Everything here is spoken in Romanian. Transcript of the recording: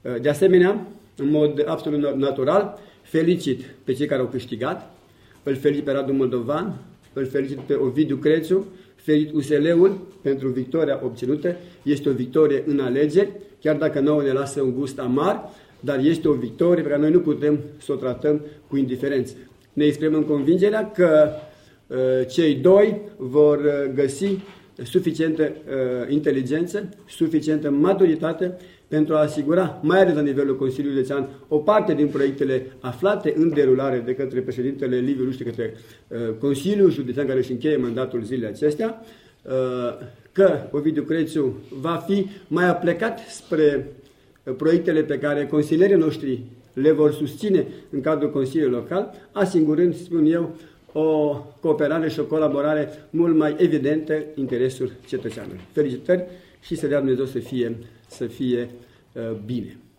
De asemenea, în mod absolut natural, felicit pe cei care au câștigat, îl felicit pe Radu Moldovan, îl felicit pe Ovidiu Crețu, felicit USL-ul pentru victoria obținută. Este o victorie în alegeri, chiar dacă nouă ne lasă un gust amar, dar este o victorie pe care noi nu putem să o tratăm cu indiferență. Ne exprimăm convingerea că cei doi vor găsi suficientă inteligență, suficientă maturitate pentru a asigura, mai ales la nivelul Consiliului Județean, o parte din proiectele aflate în derulare de către președintele Liviu Luști, de către Consiliul Județean care își încheie mandatul zilele acestea, că Ovidiu Crețu va fi mai aplecat spre proiectele pe care consilierii noștri le vor susține în cadrul Consiliului Local, asigurând, spun eu, o cooperare și o colaborare mult mai evidentă în interesul cetățeanului. Felicitări și să dea Dumnezeu să fie bine.